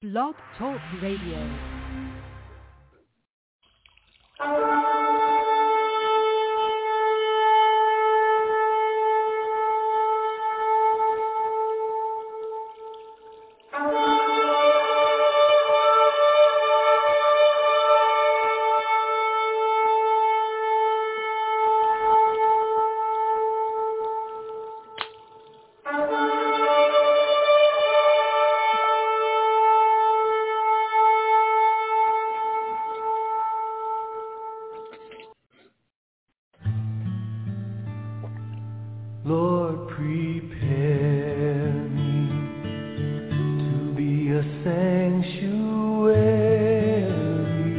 Blog Talk Radio. Lord, prepare me to be a sanctuary,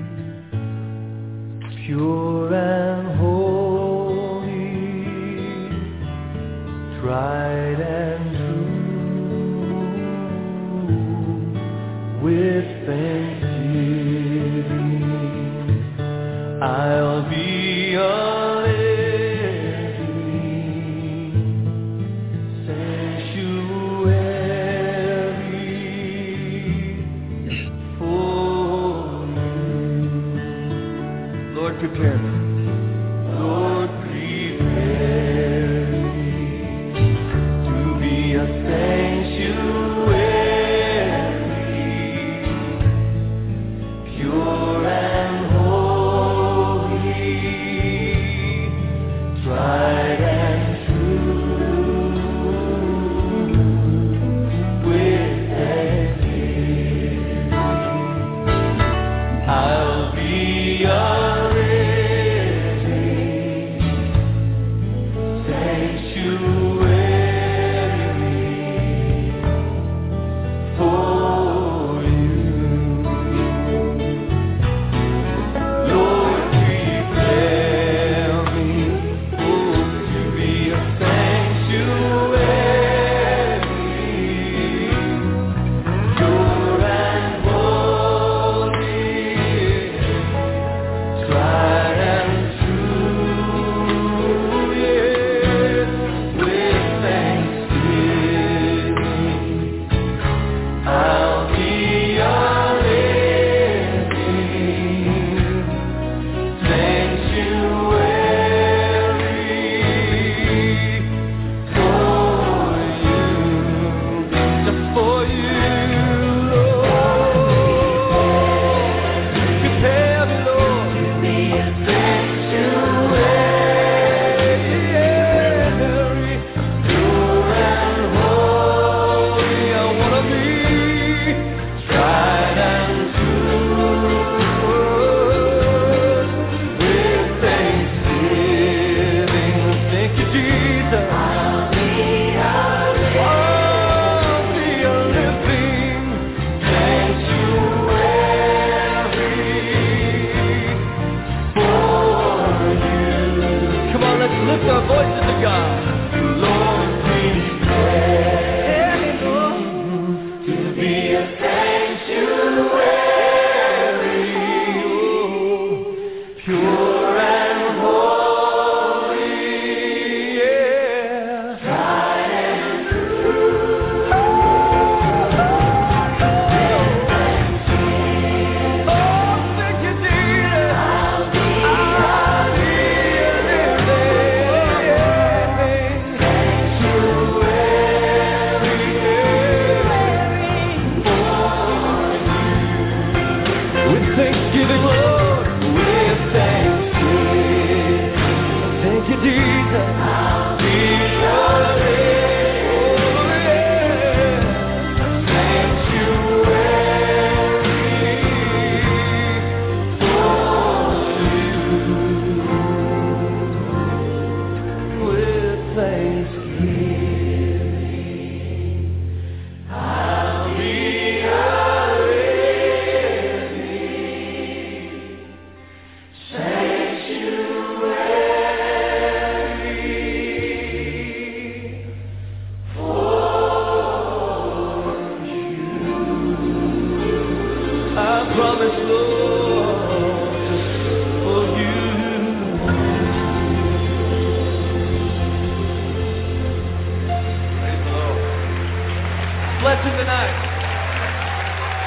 pure and holy, tried and true. With thanksgiving, I'll be a prepare me. Lord, prepare me to be a sanctuary, pure and holy, tried and true. With thanksgiving, I'll be a bless him tonight.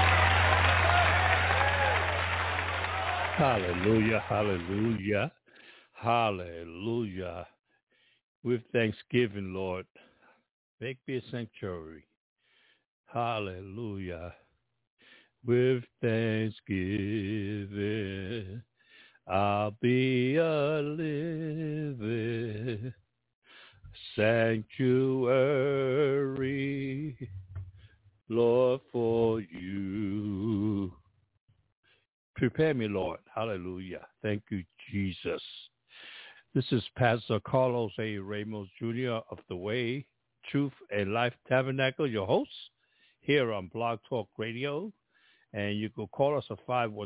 Hallelujah, hallelujah, hallelujah. With thanksgiving, Lord, make me a sanctuary. Hallelujah. With thanksgiving, I'll be a living sanctuary, Lord, for you. Prepare me, Lord. Hallelujah. Thank you, Jesus. This is Pastor Carlos A. Ramos Jr. of The Way, Truth, and Life Tabernacle, your host here on Blog Talk Radio. And you can call us at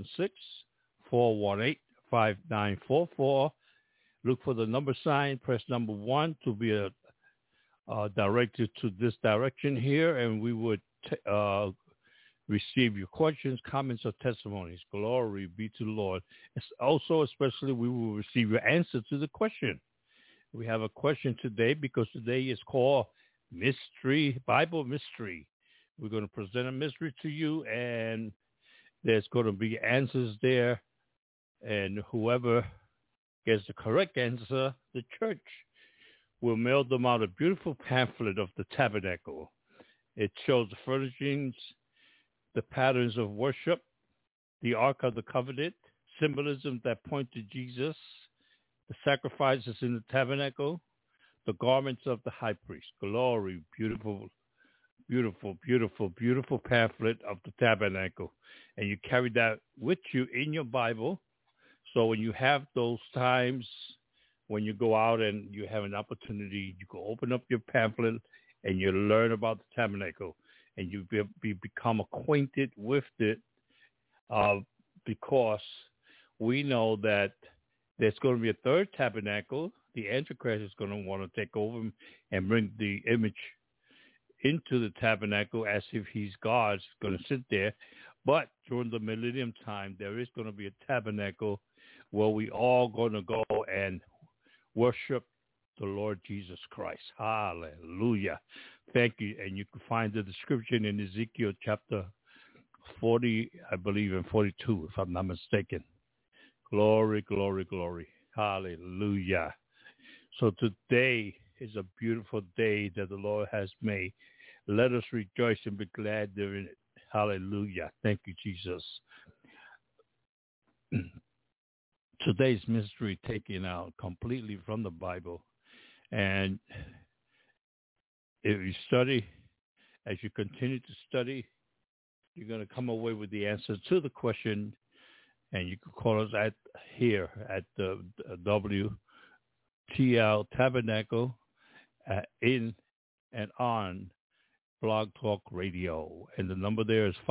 516-418-5944. Look for the number sign, press number 1 to be directed to this direction here, and we would receive your questions, comments, or testimonies. Glory be to the Lord. It's also, especially, we will receive your answer to the question. We have a question today because today is called Mystery, Bible Mystery. We're going to present a mystery to you, and there's going to be answers there. And whoever gets the correct answer, the church will mail them out a beautiful pamphlet of the tabernacle. It shows the furnishings, the patterns of worship, the Ark of the Covenant, symbolism that point to Jesus, the sacrifices in the tabernacle, the garments of the high priest. Glory, beautiful, beautiful, beautiful, beautiful pamphlet of the tabernacle. And you carry that with you in your Bible. So when you have those times when you go out and you have an opportunity, you can open up your pamphlet and you learn about the tabernacle. And you become acquainted with it because we know that there's going to be a third tabernacle. The Antichrist is going to want to take over and bring the image into the tabernacle as if he's God. He's going to sit there. But during the millennium time, there is going to be a tabernacle where we all going to go and worship the Lord Jesus Christ. Hallelujah. Thank you. And you can find the description in Ezekiel chapter 40, I believe, and 42, if I'm not mistaken. Glory, glory, glory. Hallelujah. So today is a beautiful day that the Lord has made. Let us rejoice and be glad therein it. Hallelujah. Thank you, Jesus. Today's mystery taken out completely from the Bible. And if you study, as you continue to study, you're going to come away with the answer to the question. And you can call us at the WTL Tabernacle in and on Blog Talk Radio. And the number there is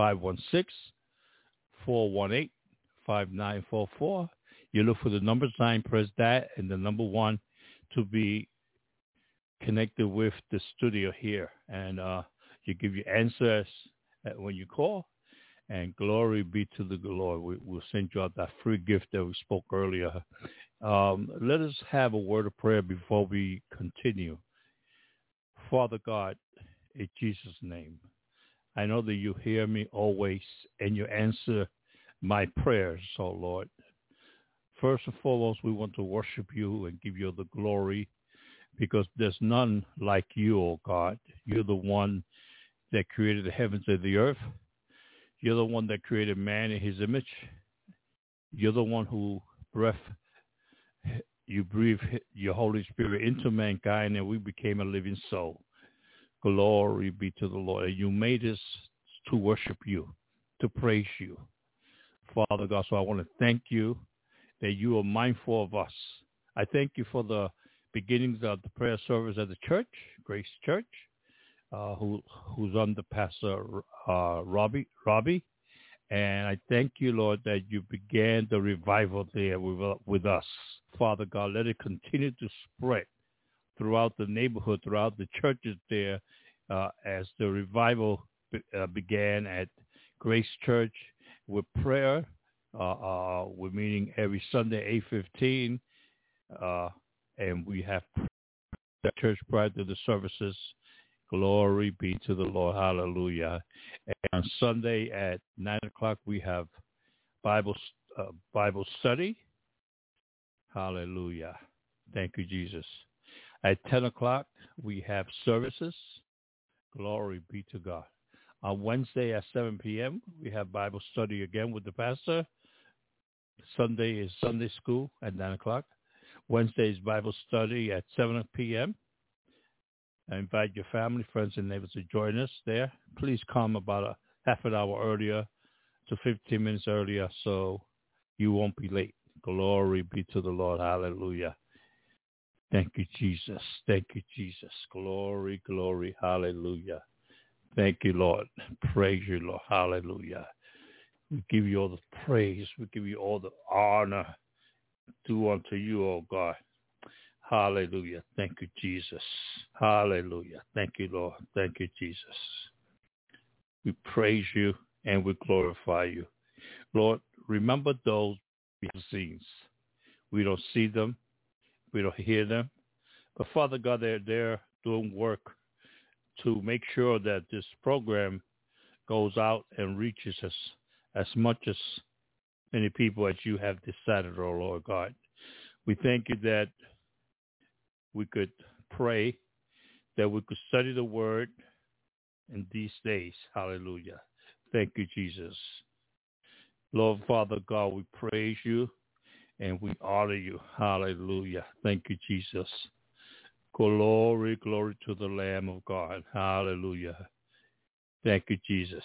516-418-5944. You look for the number sign, press that, and the number 1 to be connected with the studio here. And you give your answers when you call. And glory be to the Lord. We'll send you out that free gift that we spoke earlier. Let us have a word of prayer before we continue. Father God, in Jesus' name, I know that you hear me always and you answer my prayers, oh Lord. First and foremost, we want to worship you and give you the glory because there's none like you, oh God. You're the one that created the heavens and the earth. You're the one that created man in his image. You're the one who you breathe your Holy Spirit into mankind and we became a living soul. Glory be to the Lord. You made us to worship you, to praise you. Father God, so I want to thank you that you are mindful of us. I thank you for the beginnings of the prayer service at the church, Grace Church, who's under Pastor Robbie. And I thank you, Lord, that you began the revival there with us. Father God, let it continue to spread throughout the neighborhood, throughout the churches there, as the revival began at Grace Church with prayer. We're meeting every Sunday, 8:15, and we have the church prior to the services. Glory be to the Lord. Hallelujah. And on Sunday at 9 o'clock, we have Bible Bible study. Hallelujah. Thank you, Jesus. At 10 o'clock, we have services. Glory be to God. On Wednesday at 7 p.m., we have Bible study again with the pastor. Sunday is Sunday school at 9 o'clock. Wednesday is Bible study at 7 p.m. I invite your family, friends, and neighbors to join us there. Please come about a half an hour earlier to 15 minutes earlier so you won't be late. Glory be to the Lord. Hallelujah. Thank you, Jesus. Thank you, Jesus. Glory, glory. Hallelujah. Thank you, Lord. Praise you, Lord. Hallelujah. We give you all the praise. We give you all the honor. Do unto you, O God. Hallelujah. Thank you, Jesus. Hallelujah. Thank you, Lord. Thank you, Jesus. We praise you and we glorify you. Lord, remember those behind the scenes. We don't see them. We don't hear them. But Father God, they're there doing work to make sure that this program goes out and reaches us as much as many people as you have decided, oh Lord God. We thank you that we could pray, that we could study the word in these days. Hallelujah. Thank you, Jesus. Lord, Father God, we praise you and we honor you. Hallelujah. Thank you, Jesus. Glory, glory to the Lamb of God. Hallelujah. Thank you, Jesus.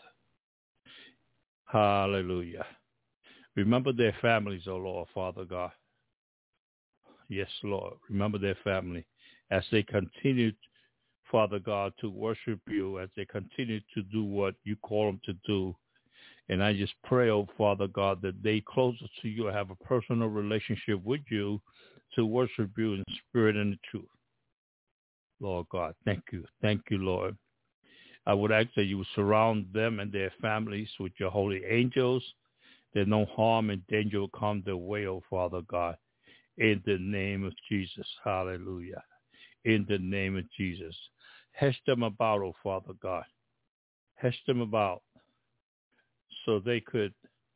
Hallelujah. Remember their families, oh Lord, Father God. Yes, Lord. Remember their family as they continue, Father God, to worship you, as they continue to do what you call them to do. And I just pray, oh Father God, that they closer to you, have a personal relationship with you to worship you in spirit and in truth. Lord God, thank you. Thank you, Lord. I would ask that you would surround them and their families with your holy angels, that no harm and danger will come their way, oh Father God. In the name of Jesus. Hallelujah. In the name of Jesus. Hedge them about, oh Father God. Hedge them about so they could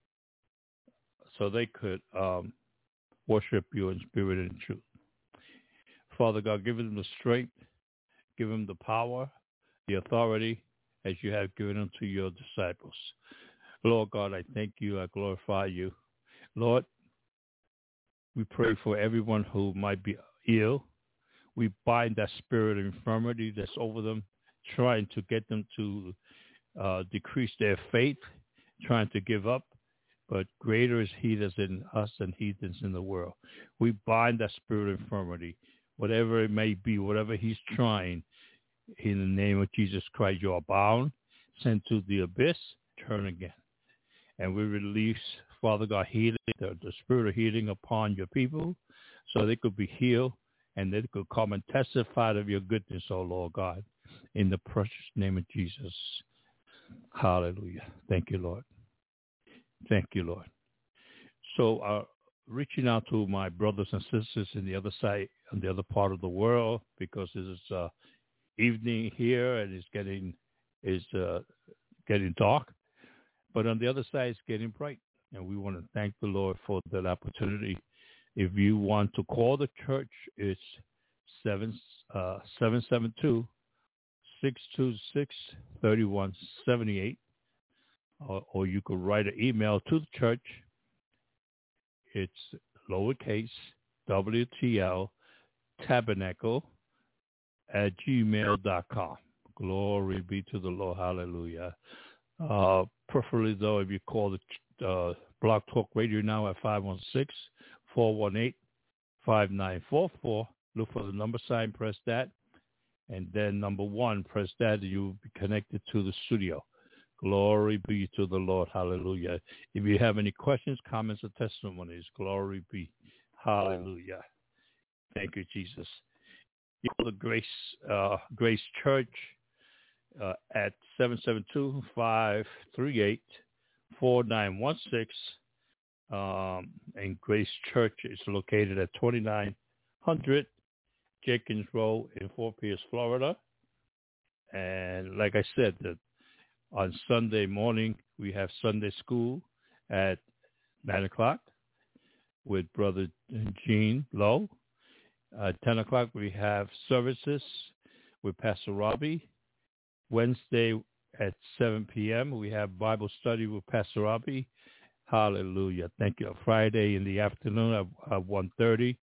worship you in spirit and truth. Father God, give them the strength, give them the power, the authority as you have given unto your disciples. Lord God, I thank you. I glorify you. Lord, we pray for everyone who might be ill. We bind that spirit of infirmity that's over them, trying to get them to decrease their faith, trying to give up. But greater is he that's in us than he that's in the world. We bind that spirit of infirmity, whatever it may be, whatever he's trying. In the name of Jesus Christ, you are bound, sent to the abyss, turn again. And we release, Father God, healing, the spirit of healing upon your people so they could be healed and they could come and testify of your goodness, oh Lord God, in the precious name of Jesus. Hallelujah. Thank you, Lord. Thank you, Lord. So reaching out to my brothers and sisters in the other side, on the other part of the world, because it is evening here and it's getting dark. But on the other side, it's getting bright. And we want to thank the Lord for that opportunity. If you want to call the church, it's 772-626-3178. Or you could write an email to the church. It's lowercase WTL tabernacle @gmail.com. Glory be to the Lord. Hallelujah. Preferably, though, if you call the Blog Talk Radio now at 516-418-5944, look for the number sign, press that, and then number 1, press that, and you'll be connected to the studio. Glory be to the Lord. Hallelujah. If you have any questions, comments, or testimonies, glory be. Hallelujah. Thank you, Jesus. You call the Grace Church at 772-538-4916. And Grace Church is located at 2900 Jenkins Road in Fort Pierce, Florida. And like I said, on Sunday morning, we have Sunday school at 9 o'clock with Brother Gene Lowe. 10 o'clock, we have services with Pastor Robbie. Wednesday at 7 p.m., we have Bible study with Pastor Robbie. Hallelujah. Thank you. Friday in the afternoon at 1:30,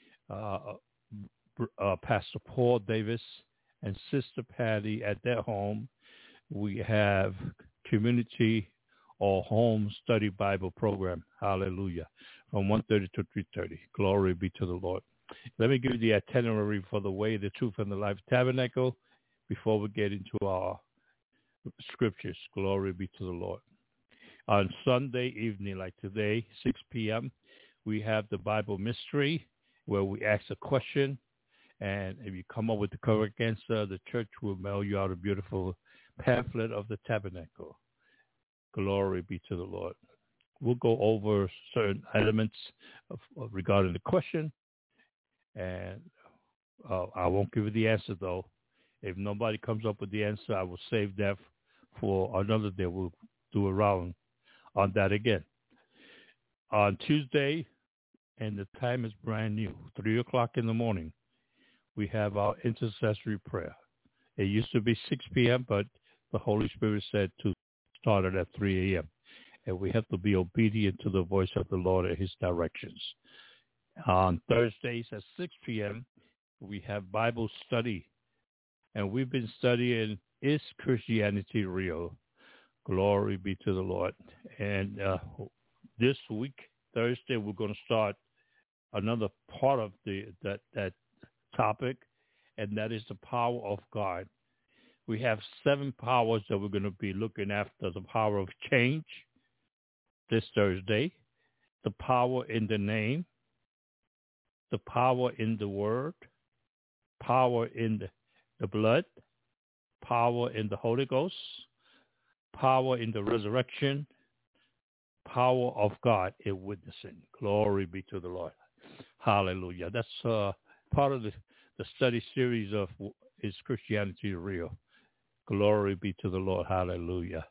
Pastor Paul Davis and Sister Patty at their home. We have community or home study Bible program. Hallelujah. From 1:30 to 3:30. Glory be to the Lord. Let me give you the itinerary for the Way, the Truth, and the Life Tabernacle before we get into our scriptures. Glory be to the Lord. On Sunday evening, like today, 6 p.m., we have the Bible Mystery, where we ask a question, and if you come up with the correct answer, the church will mail you out a beautiful pamphlet of the tabernacle. Glory be to the Lord. We'll go over certain elements regarding the question, and I won't give you the answer, though. If nobody comes up with the answer, I will save that for another day. We'll do a round on that again. On Tuesday, and the time is brand new, 3 o'clock in the morning, we have our intercessory prayer. It used to be 6 p.m., but the Holy Spirit said to start it at 3 a.m., and we have to be obedient to the voice of the Lord and his directions. On Thursdays at 6 p.m., we have Bible study, and we've been studying, Is Christianity Real? Glory be to the Lord. And this week, Thursday, we're going to start another part of that topic, and that is the power of God. We have 7 powers that we're going to be looking after. The power of change this Thursday, the power in the name, the power in the word, power in the blood, power in the Holy Ghost, power in the resurrection, power of God in witnessing. Glory be to the Lord. Hallelujah. That's part of the study series of Is Christianity Real? Glory be to the Lord. Hallelujah.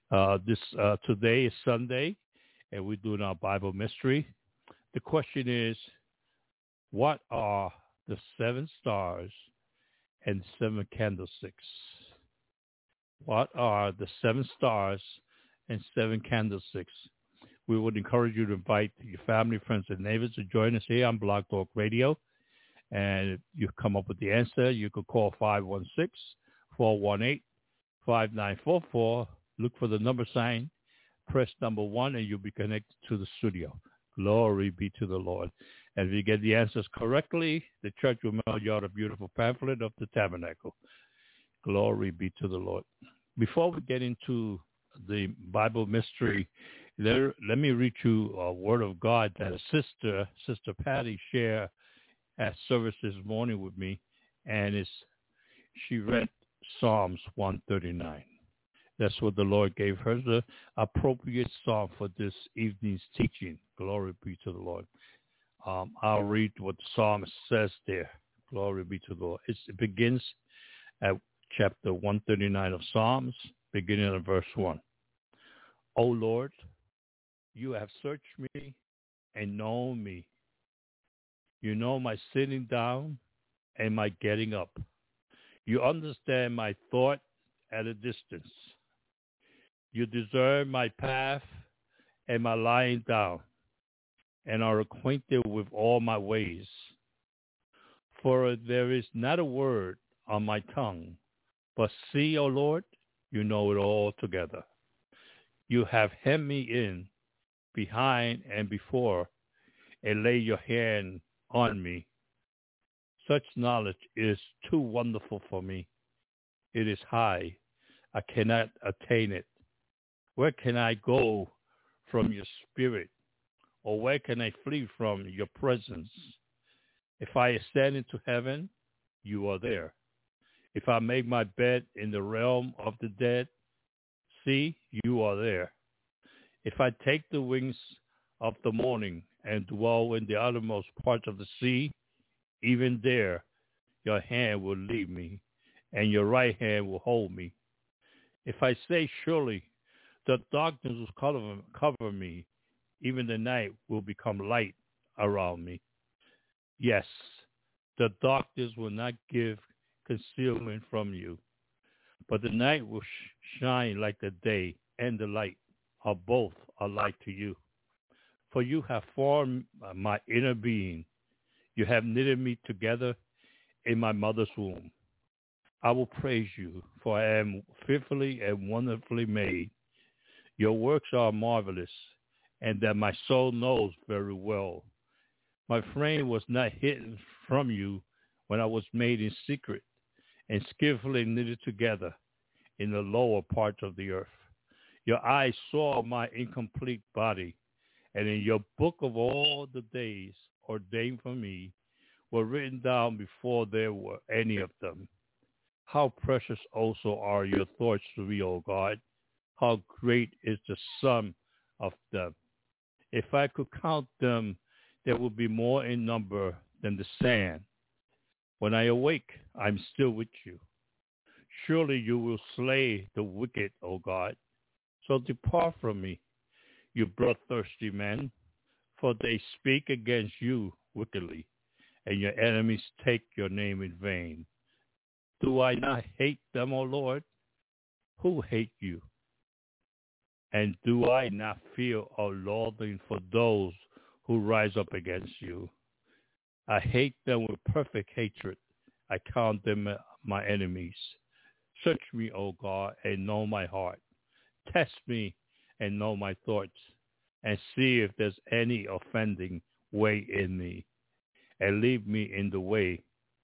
Today is Sunday, and we're doing our Bible mystery. The question is, what are the 7 stars and 7 candlesticks? What are the 7 stars and 7 candlesticks? We would encourage you to invite your family, friends, and neighbors to join us here on Blog Talk Radio. And if you come up with the answer, you could call 516-418-5944. Look for the number sign, press number 1, and you'll be connected to the studio. Glory be to the Lord. And if you get the answers correctly, the church will mail you out a beautiful pamphlet of the tabernacle. Glory be to the Lord. Before we get into the Bible mystery, let me read you a word of God that a Sister Patty, shared at service this morning with me, and she read Psalms 139. That's what the Lord gave her, the appropriate psalm for this evening's teaching. Glory be to the Lord. I'll read what the psalmist says there. Glory be to the Lord. It begins at chapter 139 of Psalms, beginning at verse 1. O Lord, you have searched me and known me. You know my sitting down and my getting up. You understand my thought at a distance. You discern my path and my lying down, and are acquainted with all my ways. For there is not a word on my tongue, but see, O Lord, you know it all together. You have hemmed me in behind and before, and lay your hand on me. Such knowledge is too wonderful for me. It is high. I cannot attain it. Where can I go from your spirit? Or where can I flee from your presence? If I ascend into heaven, you are there. If I make my bed in the realm of the dead, see, you are there. If I take the wings of the morning and dwell in the uttermost parts of the sea, even there your hand will lead me, and your right hand will hold me. If I say, surely the darkness will cover me, even the night will become light around me. Yes, the darkness will not give concealment from you, but the night will shine like the day, and the light are both alike to you. For you have formed my inner being. You have knitted me together in my mother's womb. I will praise you, for I am fearfully and wonderfully made. Your works are marvelous, and that my soul knows very well. My frame was not hidden from you when I was made in secret and skillfully knitted together in the lower parts of the earth. Your eyes saw my incomplete body, and in your book of all the days ordained for me were written down before there were any of them. How precious also are your thoughts to me, O God. How great is the sum of them. If I could count them, there would be more in number than the sand. When I awake, I'm still with you. Surely you will slay the wicked, O God. So depart from me, you bloodthirsty men, for they speak against you wickedly, and your enemies take your name in vain. Do I not hate them, O Lord? Who hate you? And do I not feel a loathing for those who rise up against you? I hate them with perfect hatred. I count them my enemies. Search me, O God, and know my heart. Test me and know my thoughts, and see if there's any offending way in me, and lead me in the way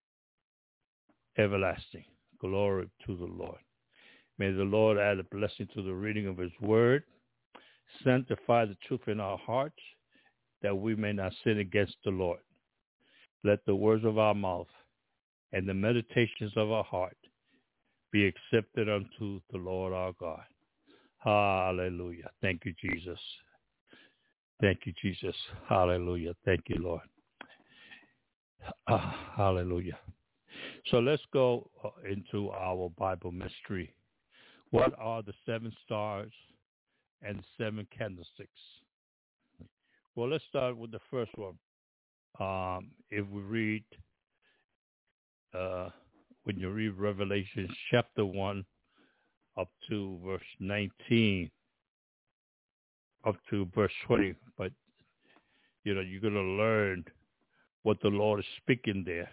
everlasting. Glory to the Lord. May the Lord add a blessing to the reading of his word, sanctify the truth in our hearts, that we may not sin against the Lord. Let the words of our mouth and the meditations of our heart be accepted unto the Lord our God. Hallelujah. Thank you, Jesus. Thank you, Jesus. Hallelujah. Thank you, Lord. Hallelujah. So let's go into our Bible mystery. What are the 7 stars and 7 candlesticks? Well, let's start with the first one. If we read, when you read Revelation chapter 1 up to verse 19, up to verse 20, but, you're going to learn what the Lord is speaking there.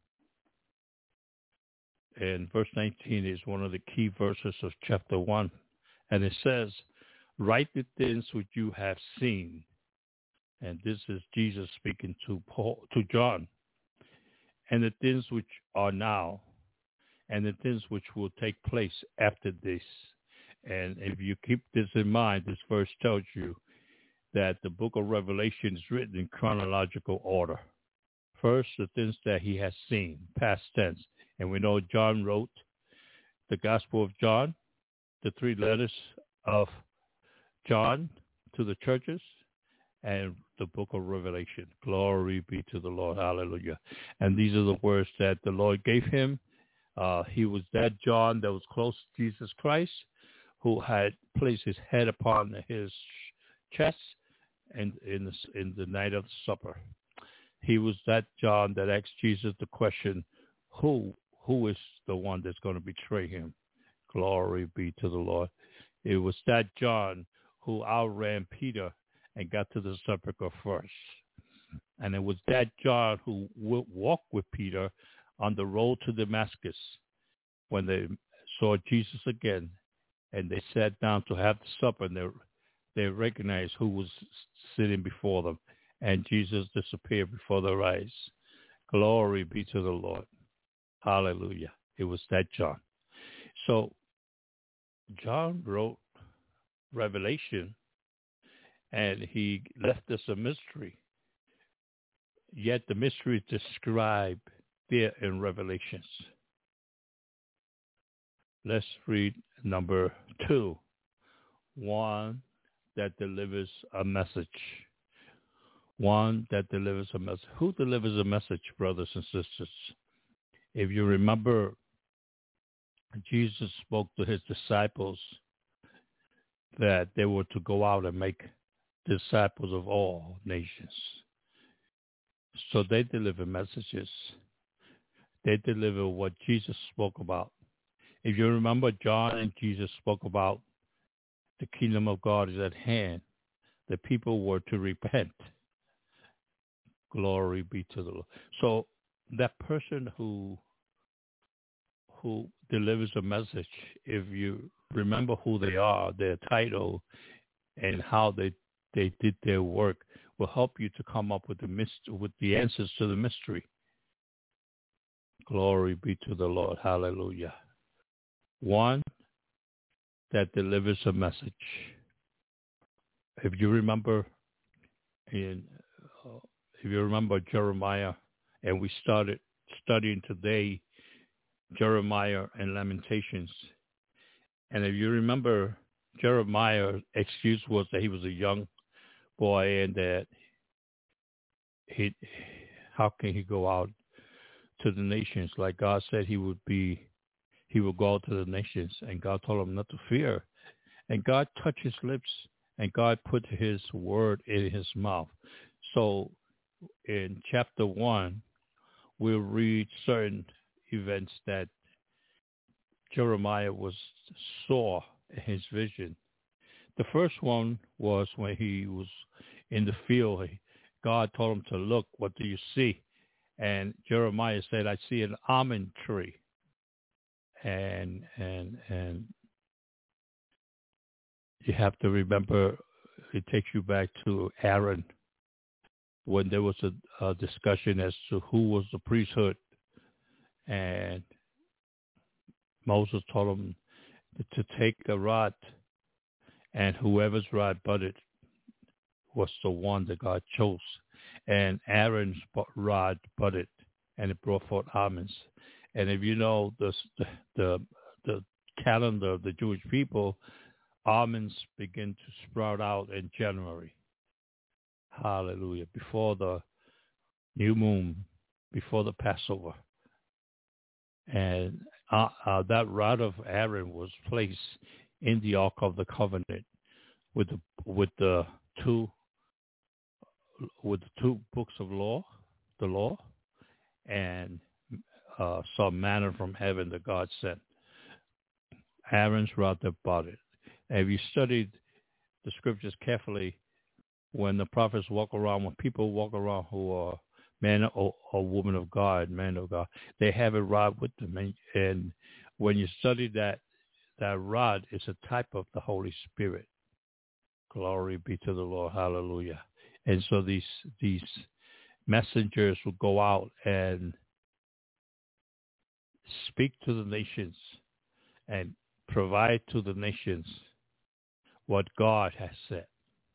And verse 19 is one of the key verses of chapter 1. And it says, write the things which you have seen. And this is Jesus speaking to John. And the things which are now, and the things which will take place after this. And if you keep this in mind, this verse tells you that the book of Revelation is written in chronological order. First, the things that he has seen, past tense. And we know John wrote the Gospel of John, the 3 letters of John to the churches, and the book of Revelation. Glory be to the Lord. Hallelujah. And these are the words that the Lord gave him. He was that John that was close to Jesus Christ, who had placed his head upon his chest and in the night of the supper. He was that John that asked Jesus the question, who is the one that's going to betray him? Glory be to the Lord. It was that John who outran Peter and got to the sepulchre first. And it was that John who walked with Peter on the road to Damascus when they saw Jesus again, and they sat down to have the supper, and they recognized who was sitting before them, and Jesus disappeared before their eyes. Glory be to the Lord. Hallelujah. It was that John. So John wrote Revelation, and he left us a mystery. Yet the mystery is described there in Revelations. Let's read number 2. One that delivers a message. One that delivers a message. Who delivers a message, brothers and sisters? If you remember, Jesus spoke to his disciples that they were to go out and make disciples of all nations. So they deliver messages. They deliver what Jesus spoke about. If you remember, John and Jesus spoke about the kingdom of God is at hand. The people were to repent. Glory be to the Lord. So that person who delivers a message, if you remember who they are, their title, and how they did their work, will help you to come up with the answers to the mystery. Glory be to the Lord. Hallelujah. One that delivers a message. If you remember Jeremiah, and we started studying today Jeremiah and Lamentations. And if you remember, Jeremiah's excuse was that he was a young boy and that how can he go out to the nations? Like God said he would go out to the nations, and God told him not to fear. And God touched his lips, and God put his word in his mouth. So in chapter 1, we'll read certain events that Jeremiah saw in his vision. The first one was when he was in the field. God told him to look, what do you see? And Jeremiah said, I see an almond tree. And you have to remember, it takes you back to Aaron, when there was a discussion as to who was the priesthood. And Moses told him to take a rod, and whoever's rod budded was the one that God chose. And Aaron's rod budded, and it brought forth almonds. And if you know the calendar of the Jewish people, almonds begin to sprout out in January. Hallelujah. Before the new moon, before the Passover. And that rod of Aaron was placed in the Ark of the Covenant with the two books of law, the law, and some manna from heaven that God sent. Aaron's rod that budded. And if you studied the scriptures carefully, when the prophets walk around, when people walk around who are man or woman of God, man of God, they have a rod with them. And when you study that rod is a type of the Holy Spirit. Glory be to the Lord. Hallelujah. And so these messengers will go out and speak to the nations and provide to the nations what God has said.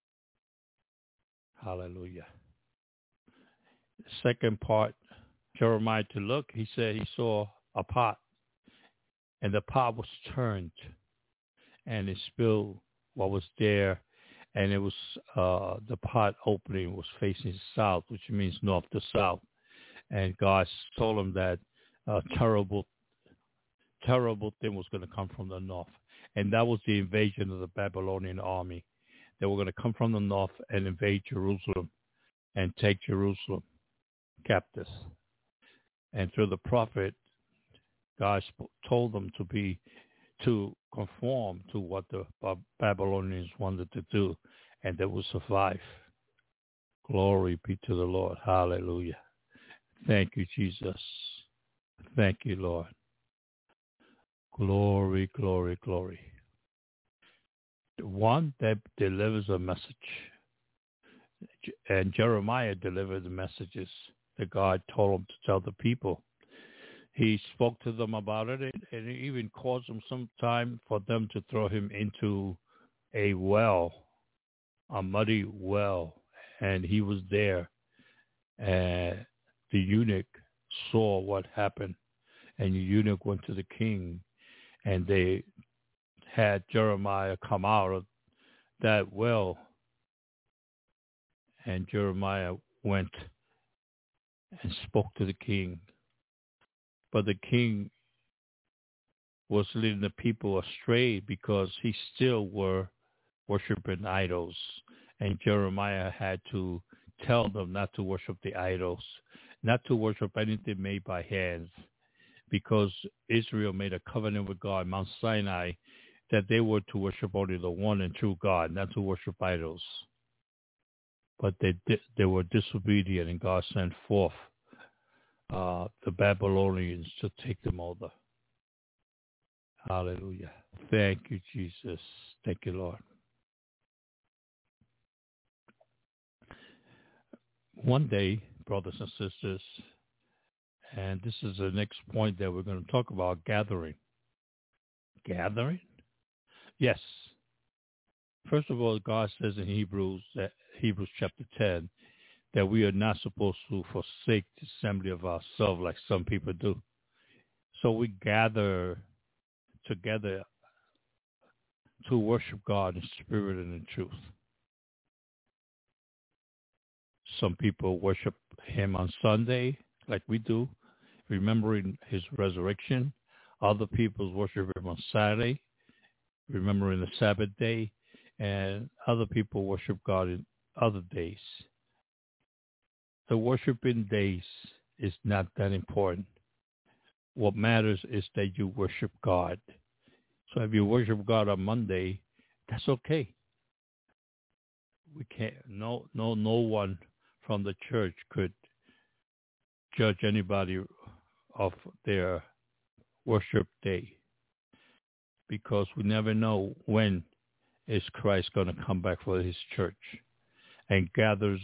Hallelujah. The second part, Jeremiah to look, he said he saw a pot, and the pot was turned, and it spilled what was there, and it was the pot opening was facing south, which means north to south. And God told him that terrible thing was going to come from the north. And that was the invasion of the Babylonian army. They were going to come from the north and invade Jerusalem and take Jerusalem captive. And through the prophet, God told them to conform to what the Babylonians wanted to do, and they will survive. Glory be to the Lord. Hallelujah. Thank you, Jesus. Thank you, Lord. Glory, glory, glory. The one that delivers a message. And Jeremiah delivered the messages that God told him to tell the people. He spoke to them about it, and it even caused them some time for them to throw him into a well, a muddy well. And he was there. And the eunuch saw what happened. And the eunuch went to the king, and they had Jeremiah come out of that well. And Jeremiah went and spoke to the king. But the king was leading the people astray because he still were worshiping idols And Jeremiah had to tell them not to worship the idols, not to worship anything made by hands, because Israel made a covenant with God, Mount Sinai, that they were to worship only the one and true God, not to worship idols. But they were disobedient, and God sent forth the Babylonians to take them over. Hallelujah. Thank you, Jesus. Thank you, Lord. One day, brothers and sisters, and this is the next point that we're going to talk about, gathering. Gathering? Yes. First of all, God says in Hebrews chapter 10, that we are not supposed to forsake the assembly of ourselves like some people do. So we gather together to worship God in spirit and in truth. Some people worship him on Sunday, like we do, remembering his resurrection. Other people worship him on Saturday, remembering the Sabbath day. And other people worship God in other days. The worshiping days is not that important. What matters is that you worship God. So if you worship God on Monday, that's okay. We can't. No one from the church could judge anybody of their worship day, because we never know when is Christ going to come back for his church and gathers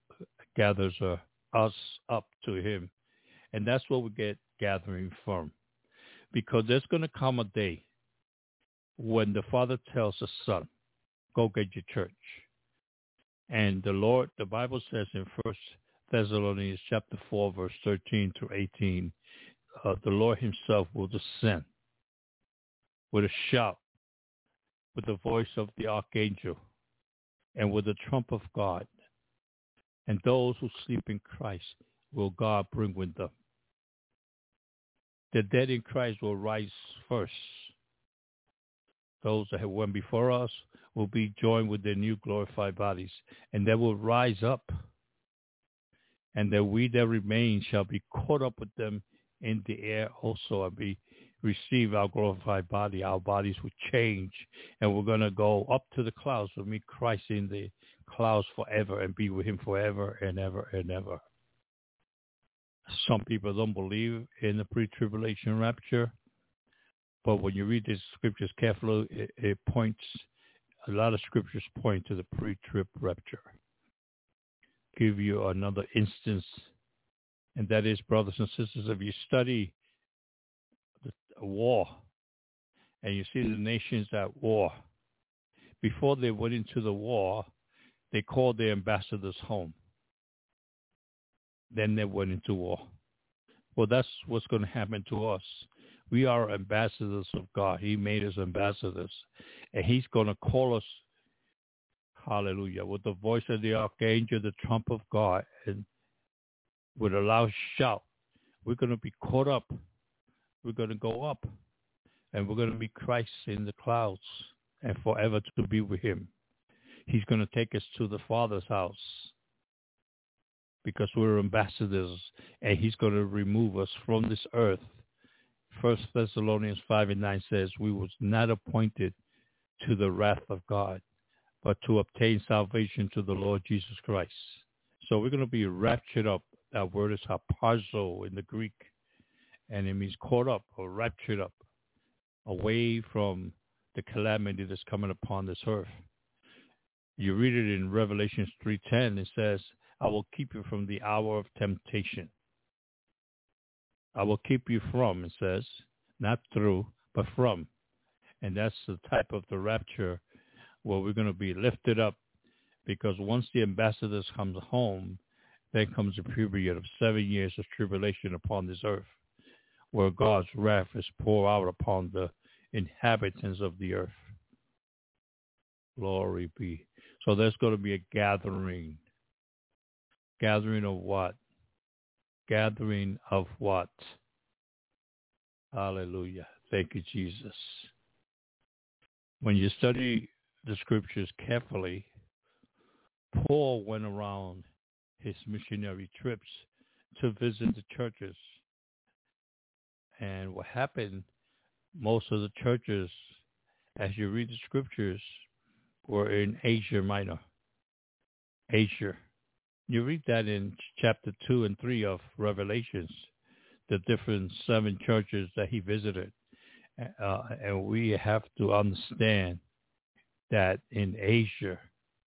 us up to him. And that's what we get gathering from. Because there's going to come a day when the Father tells the Son, go get your church. And the Bible says in 1 Thessalonians chapter 4, verse 13 through 18, the Lord himself will descend with a shout, with the voice of the archangel, and with the trump of God. And those who sleep in Christ will God bring with them. The dead in Christ will rise first. Those that have went before us will be joined with their new glorified bodies, and they will rise up. And that we that remain shall be caught up with them in the air also, and receive our glorified body. Our bodies will change, and we're going to go up to the clouds to meet Christ in the clouds forever and be with him forever and ever and ever. Some people don't believe in the pre-tribulation rapture, but when you read these scriptures carefully, it points, a lot of scriptures point to the pre-trib rapture. Give you another instance, and that is, brothers and sisters, if you study a war and you see the nations at war, before they went into the war, they called their ambassadors home. Then they went into war. Well, that's what's going to happen to us. We are ambassadors of God. He made us ambassadors, and he's going to call us, hallelujah, with the voice of the archangel, the trump of God, and with a loud shout. We're going to be caught up. We're going to go up, and we're going to meet Christ in the clouds and forever to be with him. He's going to take us to the Father's house because we're ambassadors, and he's going to remove us from this earth. 1 Thessalonians 5:9 says, we was not appointed to the wrath of God, but to obtain salvation to the Lord Jesus Christ. So we're going to be raptured up. That word is harpazo in the Greek, and it means caught up or raptured up, away from the calamity that's coming upon this earth. You read it in Revelation 3:10. It says, I will keep you from the hour of temptation. I will keep you from, it says, not through, but from. And that's the type of the rapture where we're going to be lifted up, because once the ambassadors come home, then comes a period of 7 years of tribulation upon this earth, where God's wrath is poured out upon the inhabitants of the earth. Glory be. So there's going to be a gathering. Gathering of what? Gathering of what? Hallelujah. Thank you, Jesus. When you study the scriptures carefully, Paul went around his missionary trips to visit the churches. And what happened, most of the churches, as you read the scriptures, were in Asia Minor. Asia. You read that in chapter 2 and 3 of Revelations, the different 7 churches that he visited. And we have to understand that in Asia,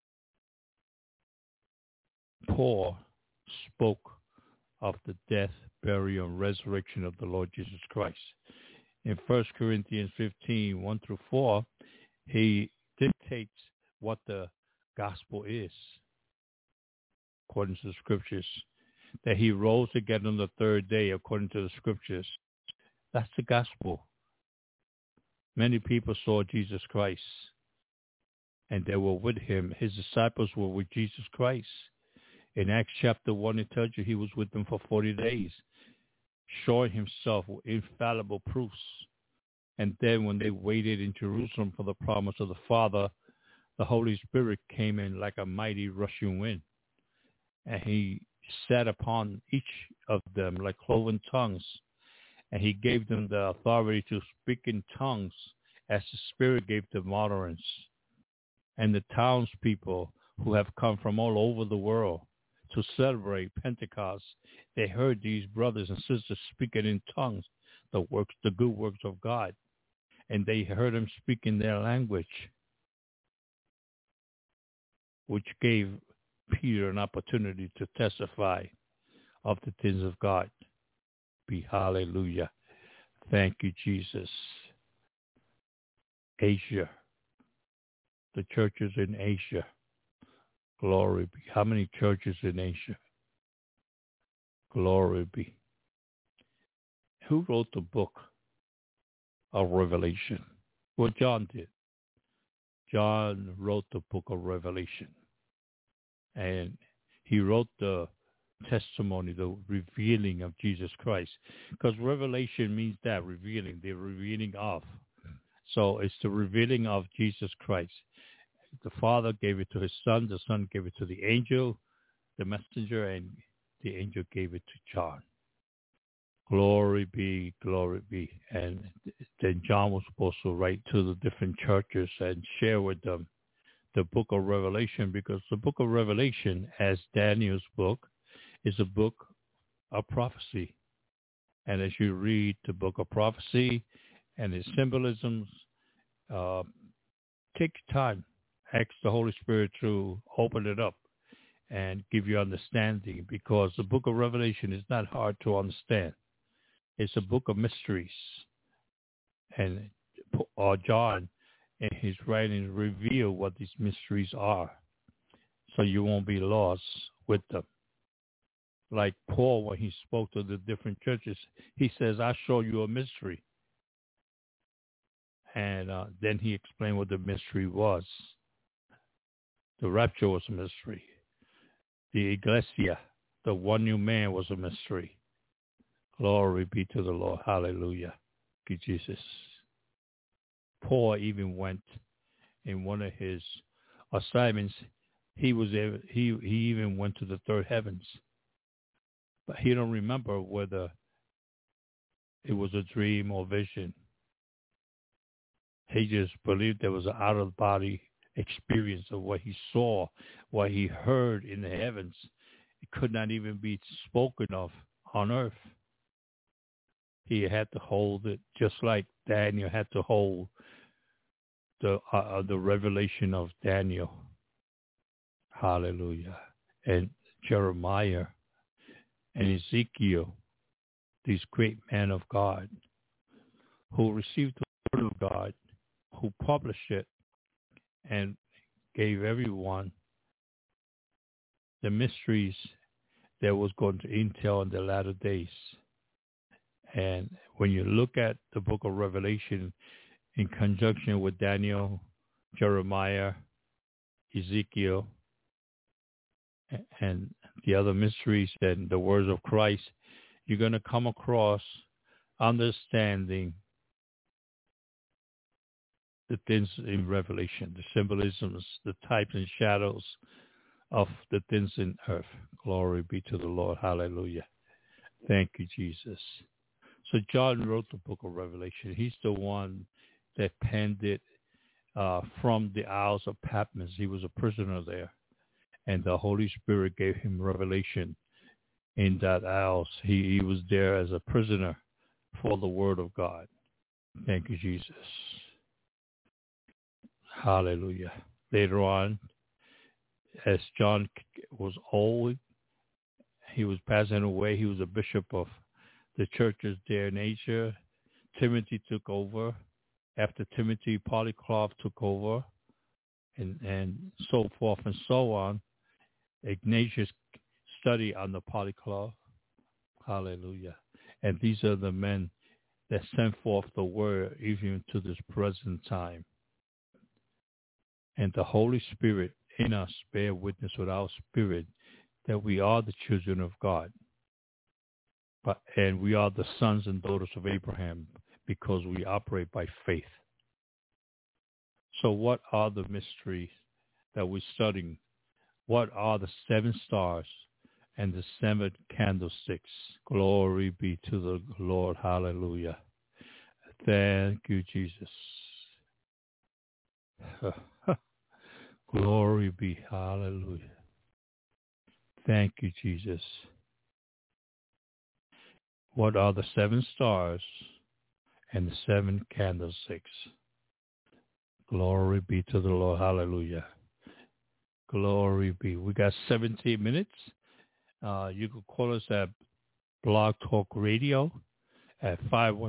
Paul spoke of the death, burial, and resurrection of the Lord Jesus Christ. In 1 Corinthians 15, 1 through 4, he dictates what the gospel is, according to the scriptures, that he rose again on the third day, according to the scriptures. That's the gospel. Many people saw Jesus Christ, and they were with him. His disciples were with Jesus Christ. In Acts chapter 1, it tells you he was with them for 40 days, showing himself with infallible proofs. And then when they waited in Jerusalem for the promise of the Father, the Holy Spirit came in like a mighty rushing wind. And he sat upon each of them like cloven tongues. And he gave them the authority to speak in tongues as the Spirit gave them utterance. And the townspeople who have come from all over the world to celebrate Pentecost, they heard these brothers and sisters speaking in tongues, the good works of God. And they heard them speak in their language, which gave Peter an opportunity to testify of the things of God. Be hallelujah. Thank you, Jesus. Asia. The churches in Asia. Glory be. How many churches in Asia? Glory be. Who wrote the book of Revelation? Well, John did. John wrote the book of Revelation. And he wrote the testimony, the revealing of Jesus Christ. Because revelation means that, revealing, the revealing of. So it's the revealing of Jesus Christ. The Father gave it to his Son. The Son gave it to the angel, the messenger, and the angel gave it to John. Glory be, glory be. And then John was supposed to write to the different churches and share with them the book of Revelation, because the book of Revelation, as Daniel's book, is a book of prophecy. And as you read the book of prophecy and its symbolisms, take time. Ask the Holy Spirit to open it up and give you understanding, because the book of Revelation is not hard to understand. It's a book of mysteries. And John, in his writings, reveal what these mysteries are, so you won't be lost with them. Like Paul, when he spoke to the different churches, he says, "I'll show you a mystery." And then he explained what the mystery was. The rapture was a mystery. The Iglesia, the one new man, was a mystery. Glory be to the Lord. Hallelujah. Thank you, Jesus. Paul even went in one of his assignments. He even went to the third heavens, but he don't remember whether it was a dream or vision. He just believed there was an out-of-body experience of what he saw, what he heard in the heavens. It could not even be spoken of on earth. He had to hold it, just like Daniel had to hold the revelation of Daniel. Hallelujah. And Jeremiah and Ezekiel, these great men of God who received the word of God, who published it and gave everyone the mysteries that was going to entail in the latter days. And when you look at the book of Revelation in conjunction with Daniel, Jeremiah, Ezekiel, and the other mysteries and the words of Christ, you're going to come across understanding the things in Revelation, the symbolisms, the types and shadows of the things in earth. Glory be to the Lord. Hallelujah. Thank you, Jesus. So John wrote the book of Revelation. He's the one that penned it from the Isles of Patmos. He was a prisoner there, and the Holy Spirit gave him revelation in that Isles. He was there as a prisoner for the Word of God. Thank you, Jesus. Hallelujah. Later on, as John was old, he was passing away. He was a bishop of the churches there in Asia. Timothy took over. After Timothy, Polycarp took over, and so forth and so on. Ignatius studied under Polycarp. Hallelujah. And these are the men that sent forth the word even to this present time. And the Holy Spirit in us bear witness with our spirit that we are the children of God. And we are the sons and daughters of Abraham because we operate by faith. So what are the mysteries that we're studying? What are the 7 stars and the 7 candlesticks? Glory be to the Lord. Hallelujah. Thank you, Jesus. Glory be. Hallelujah. Thank you, Jesus. What are the 7 stars and the 7 candlesticks? Glory be to the Lord. Hallelujah. Glory be. We got 17 minutes. You can call us at Blog Talk Radio at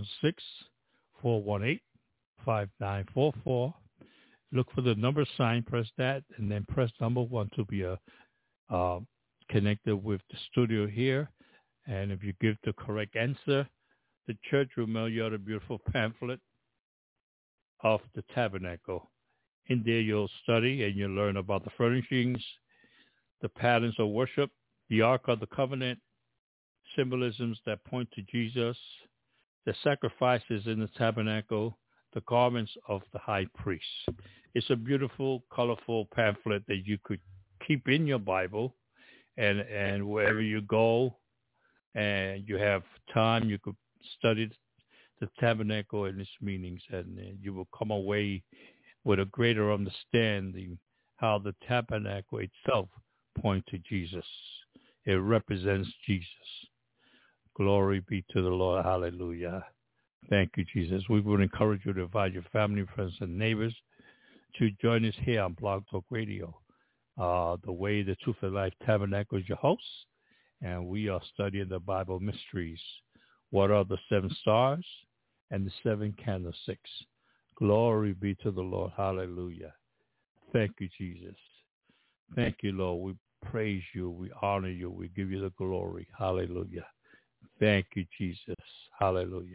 516-418-5944. Look for the number sign, press that, and then press number 1 to be connected with the studio here. And if you give the correct answer, the church will mail you out a beautiful pamphlet of the tabernacle. In there you'll study and you'll learn about the furnishings, the patterns of worship, the Ark of the Covenant, symbolisms that point to Jesus, the sacrifices in the tabernacle, the garments of the high priest. It's a beautiful, colorful pamphlet that you could keep in your Bible, and wherever you go and you have time, you could study the tabernacle and its meanings, and you will come away with a greater understanding how the tabernacle itself points to Jesus. It represents Jesus. Glory be to the Lord. Hallelujah. Thank you, Jesus. We would encourage you to invite your family, friends, and neighbors to join us here on Blog Talk Radio. The Way, the Truth, and Life Tabernacle is your host, and we are studying the Bible mysteries. What are the 7 stars and the 7 candlesticks? Glory be to the Lord. Hallelujah. Thank you, Jesus. Thank you, Lord. We praise you. We honor you. We give you the glory. Hallelujah. Thank you, Jesus. Hallelujah.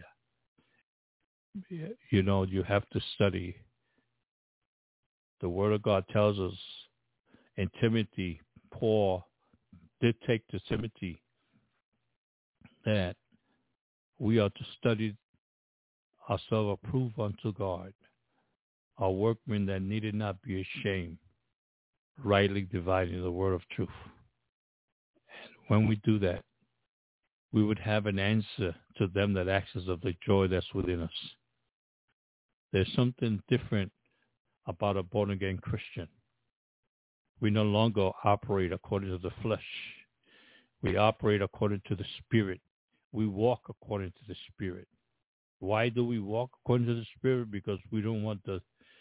You know, you have to study. The Word of God tells us in Timothy, Paul did take to Timothy that we are to study ourselves approved unto God, our workmen that needed not be ashamed, rightly dividing the word of truth. And when we do that, we would have an answer to them that asks us of the joy that's within us. There's something different about a born-again Christian. We no longer operate according to the flesh. We operate according to the Spirit. We walk according to the Spirit. Why do we walk according to the Spirit? Because we don't want to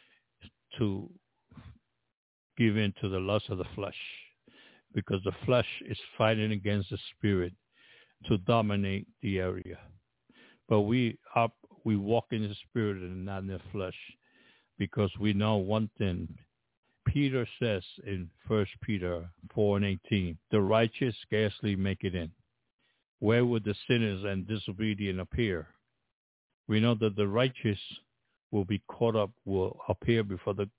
give in to the lust of the flesh. Because the flesh is fighting against the Spirit to dominate the area. But we walk in the Spirit and not in the flesh, because we know one thing. Peter says in 1 Peter 4:18, the righteous scarcely make it in. Where would the sinners and disobedient appear? We know that the righteous will be caught up, will appear before the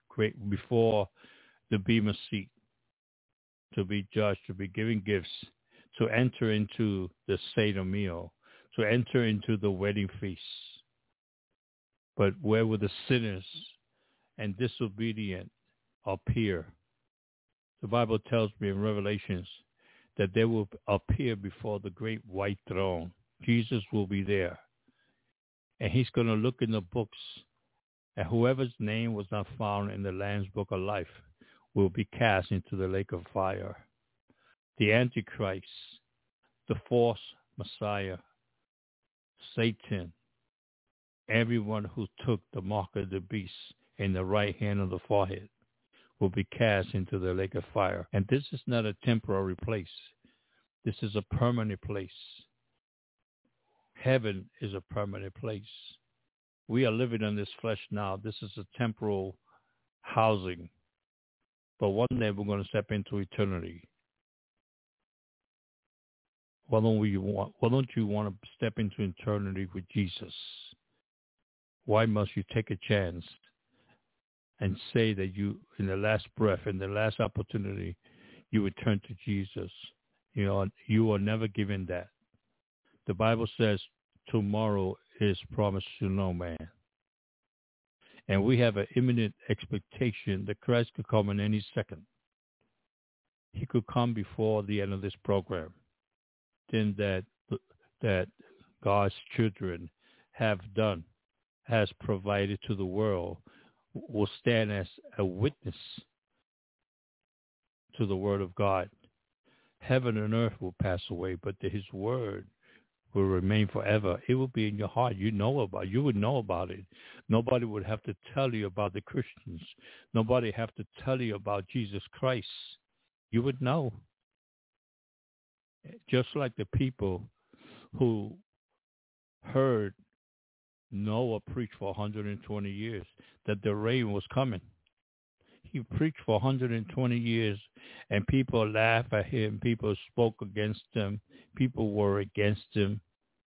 Bema seat, to be judged, to be given gifts, to enter into the Seder meal, to enter into the wedding feast. But where will the sinners and disobedient appear? The Bible tells me in Revelations that they will appear before the great white throne. Jesus will be there. And he's going to look in the books, and whoever's name was not found in the Lamb's Book of Life will be cast into the lake of fire. The Antichrist, the false Messiah, Satan, everyone who took the mark of the beast in the right hand of the forehead will be cast into the lake of fire. And this is not a temporary place. This is a permanent place. Heaven is a permanent place. We are living in this flesh now. This is a temporal housing. But one day we're going to step into eternity. Why don't you want to step into eternity with Jesus? Why must you take a chance and say that you, in the last breath, in the last opportunity, you would turn to Jesus? You are never given that. The Bible says tomorrow is promised to no man. And we have an imminent expectation that Christ could come in any second. He could come before the end of this program. Then that God's children has provided to the world will stand as a witness to the word of God. Heaven and earth will pass away, but his word will remain forever. It will be in your heart. You would know about it. Nobody would have to tell you about the Christians. Nobody have to tell you about Jesus Christ. You would know. Just like the people who heard Noah preach for 120 years that the rain was coming. He preached for 120 years, and people laughed at him. People spoke against him. People were against him,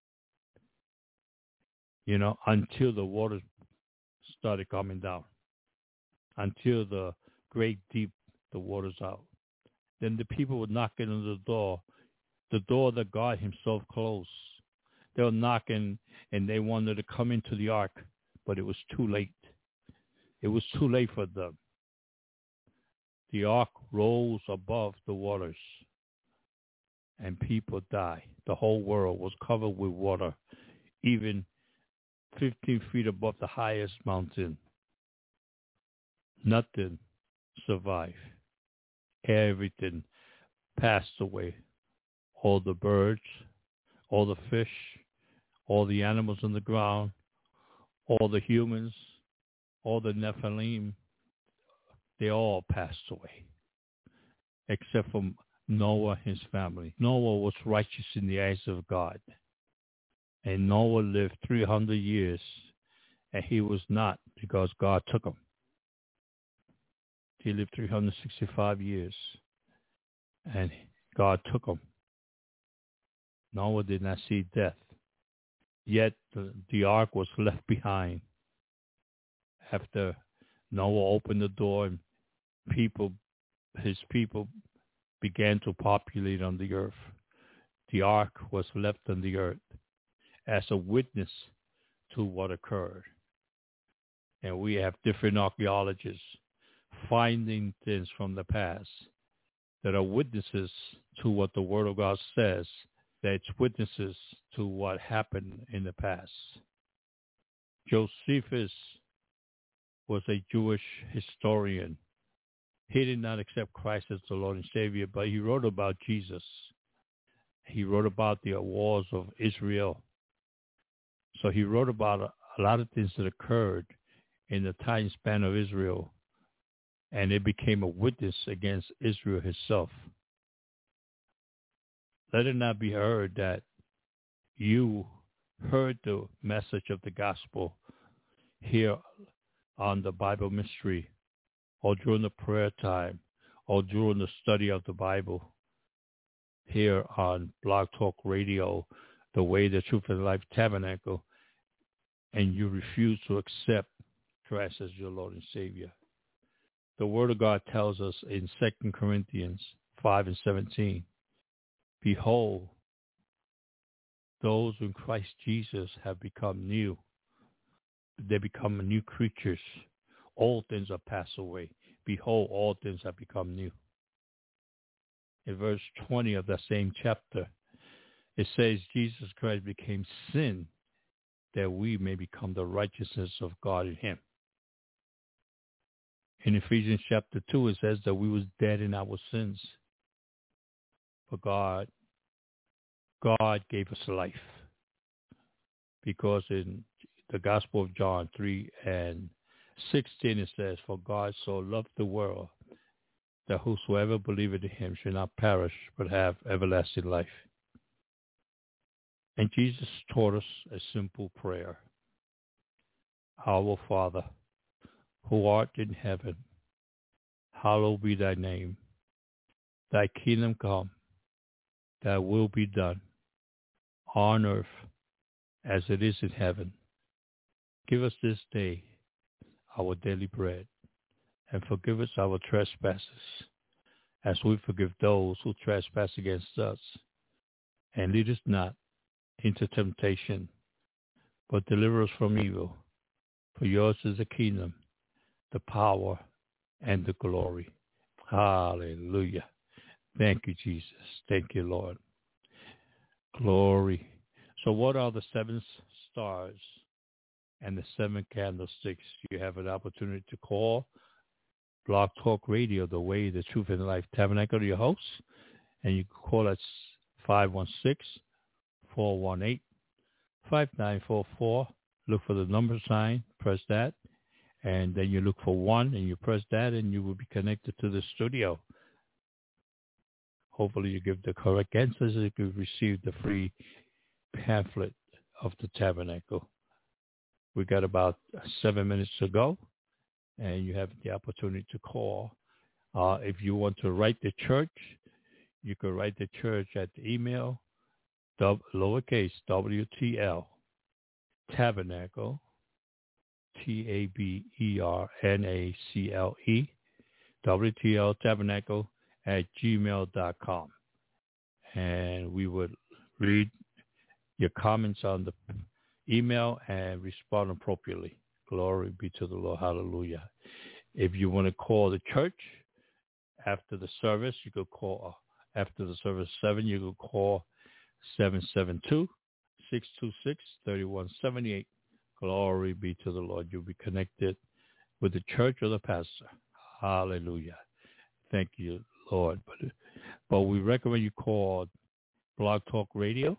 until the waters started coming down, until the great deep, the waters out. Then the people would knock on the door that God himself closed. They were knocking, and they wanted to come into the ark, but it was too late. It was too late for them. The ark rose above the waters, and people died. The whole world was covered with water, even 15 feet above the highest mountain. Nothing survived. Everything passed away. All the birds, all the fish, all the animals on the ground, all the humans, all the Nephilim, they all passed away, except for Noah and his family. Noah was righteous in the eyes of God, and Noah lived 300 years, and he was not, because God took him. He lived 365 years, and God took him. Noah did not see death. Yet the ark was left behind after Noah opened the door, and his people began to populate on the earth. The ark was left on the earth as a witness to what occurred. And we have different archaeologists finding things from the past that are witnesses to what the Word of God says, that it's witnesses to what happened in the past. Josephus was a Jewish historian. He did not accept Christ as the Lord and Savior, but he wrote about Jesus. He wrote about the wars of Israel. So he wrote about a lot of things that occurred in the time span of Israel, and it became a witness against Israel herself. Let it not be heard that you heard the message of the gospel here on the Bible Mystery, or during the prayer time, or during the study of the Bible here on Blog Talk Radio, The Way, the Truth, and Life Tabernacle, and you refuse to accept Christ as your Lord and Savior. The Word of God tells us in 2 Corinthians 5:17, behold, those in Christ Jesus have become new. They become new creatures. All things are passed away. Behold, all things have become new. in verse 20 of that same chapter, it says Jesus Christ became sin that we may become the righteousness of God in him. In Ephesians chapter 2, it says that we was dead in our sins. But God gave us life. Because in the Gospel of John 3 and 16, it says, for God so loved the world that whosoever believeth in him should not perish, but have everlasting life. And Jesus taught us a simple prayer. Our Father, who art in heaven, hallowed be thy name. Thy kingdom come, thy will be done, on earth as it is in heaven. Give us this day our daily bread, and forgive us our trespasses, as we forgive those who trespass against us. And lead us not into temptation, but deliver us from evil. For yours is the kingdom, the power, and the glory. Hallelujah. Thank you, Jesus. Thank you, Lord. Glory. So what are the 7 stars and the 7 candlesticks? You have an opportunity to call Blog Talk Radio, the way, the truth, and the life tabernacle to your host. And you can call us 516-418-5944. Look for the number sign, press that, and then you look for 1, and you press that, and you will be connected to the studio. Hopefully you give the correct answers, and you can receive the free pamphlet of the tabernacle. We got about 7 minutes to go, and you have the opportunity to call. If you want to write the church, you can write the church at the email, lowercase WTL, tabernacle, TABERNACLE, WTL tabernacle at gmail.com. And we would read your comments on the email and respond appropriately. Glory be to the Lord. Hallelujah. If you want to call the church after the service, you could call after the service 7, you could call 772-626-3178. Glory be to the Lord. You'll be connected with the church or the pastor. Hallelujah. Thank you, Lord. But we recommend you call Blog Talk Radio,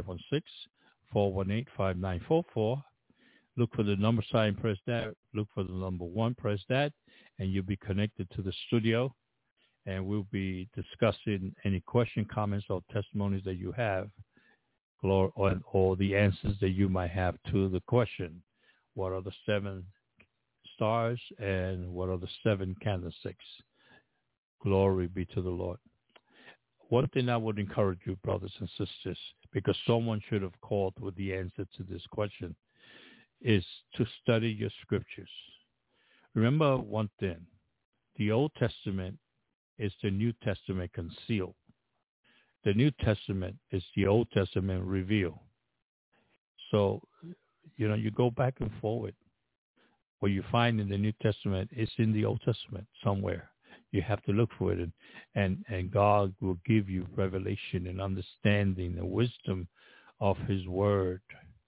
516-418-5944. Look for the number sign, press that. Look for the number 1, press that, and you'll be connected to the studio. And we'll be discussing any question, comments, or testimonies that you have, or the answers that you might have to the question. What are the 7 stars and what are the 7 candlesticks? Glory be to the Lord. One thing I would encourage you, brothers and sisters, because someone should have called with the answer to this question, is to study your scriptures. Remember one thing, the Old Testament is the New Testament concealed. The New Testament is the Old Testament revealed. So, you go back and forward. What you find in the New Testament is in the Old Testament somewhere. You have to look for it, and God will give you revelation and understanding and wisdom of his word.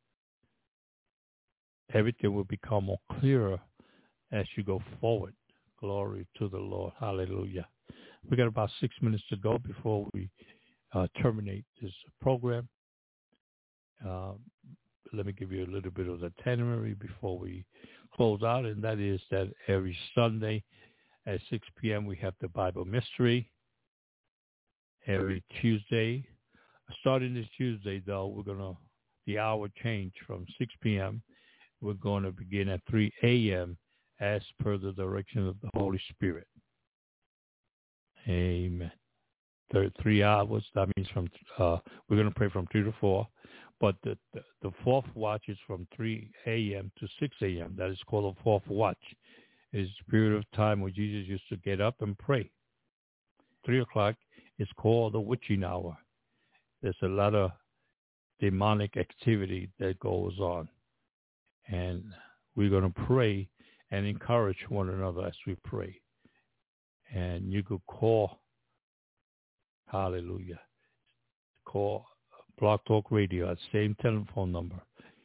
Everything will become more clearer as you go forward. Glory to the Lord. Hallelujah. We got about 6 minutes to go before we terminate this program. Let me give you a little bit of the itinerary before we close out, and that is that every Sunday at 6 p.m. we have the Bible Mystery. Every Tuesday, starting this Tuesday, though, the hour change from 6 p.m. We're going to begin at 3 a.m. as per the direction of the Holy Spirit. Amen. 3 hours, that means we're going to pray from 3 to 4. But the fourth watch is from 3 a.m. to 6 a.m. That is called the fourth watch. It is a period of time where Jesus used to get up and pray. 3 o'clock is called the witching hour. There's a lot of demonic activity that goes on. And we're going to pray and encourage one another as we pray. And you could call Hallelujah. Call Blog Talk Radio at the same telephone number,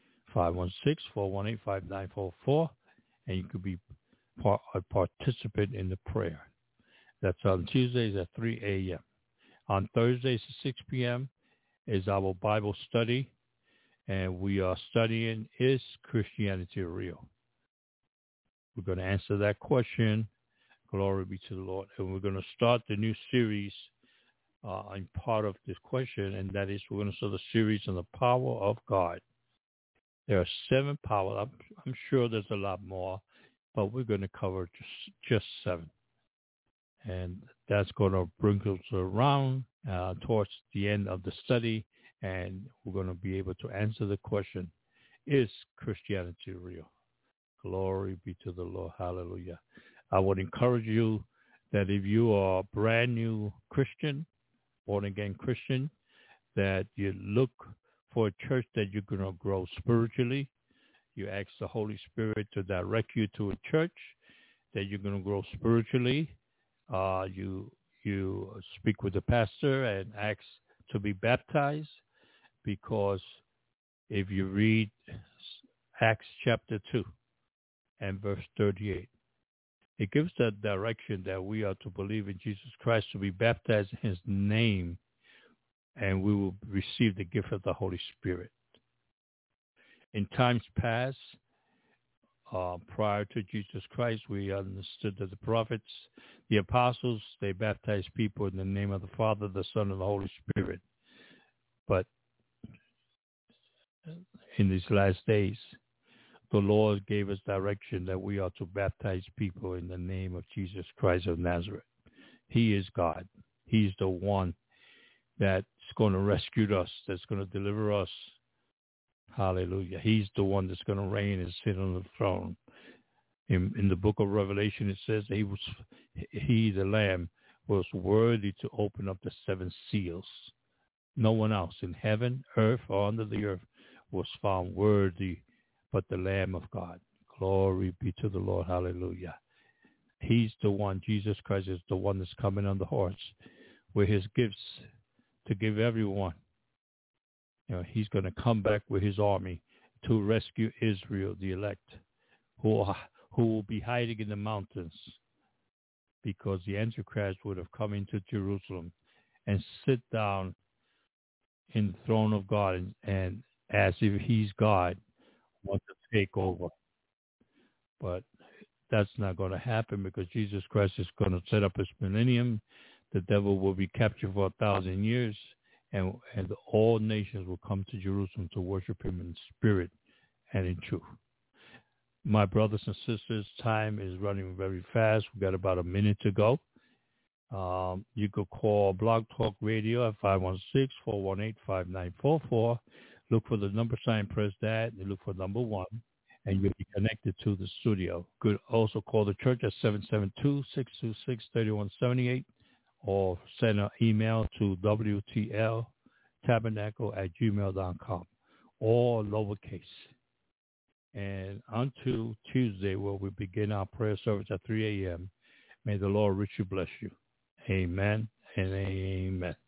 516-418-5944, and you could be a participant in the prayer. That's on Tuesdays at 3 a.m. On Thursdays at 6 p.m. is our Bible study, and we are studying, is Christianity real? We're going to answer that question. Glory be to the Lord. And we're going to start the new series in part of this question, and that is we're going to start the series on the power of God. There are 7 powers. I'm sure there's a lot more, but we're going to cover just 7. And that's going to bring us around towards the end of the study, and we're going to be able to answer the question, is Christianity real? Glory be to the Lord. Hallelujah. I would encourage you that if you are a brand new Christian, born-again Christian, that you look for a church that you're going to grow spiritually. You ask the Holy Spirit to direct you to a church that you're going to grow spiritually. You speak with the pastor and ask to be baptized, because if you read Acts chapter 2 and verse 38, it gives that direction that we are to believe in Jesus Christ, to be baptized in his name, and we will receive the gift of the Holy Spirit. In times past, prior to Jesus Christ, we understood that the prophets, the apostles, they baptized people in the name of the Father, the Son, and the Holy Spirit. But in these last days, the Lord gave us direction that we are to baptize people in the name of Jesus Christ of Nazareth. He is God. He's the one that's going to rescue us, that's going to deliver us. Hallelujah. He's the one that's going to reign and sit on the throne. In the book of Revelation, it says that he, the Lamb, was worthy to open up the 7 seals. No one else in heaven, earth, or under the earth was found worthy but the Lamb of God. Glory be to the Lord. Hallelujah. He's the one. Jesus Christ is the one that's coming on the horse with his gifts to give everyone. He's going to come back with his army to rescue Israel, the elect, who will be hiding in the mountains, because the Antichrist would have come into Jerusalem and sit down in the throne of God and as if he's God, want to take over. But that's not going to happen, because Jesus Christ is going to set up his millennium. The devil will be captured for 1,000 years, and all nations will come to Jerusalem to worship him in spirit and in truth. My brothers and sisters, time is running very fast. We've got about a minute to go. You could call Blog Talk Radio at 516-418-5944. Look for the number sign, press that, and look for number 1, and you'll be connected to the studio. You could also call the church at 772-626-3178, or send an email to wtltabernacle@gmail.com, all lowercase. And until Tuesday, where we begin our prayer service at 3 a.m., may the Lord richly bless you. Amen and amen.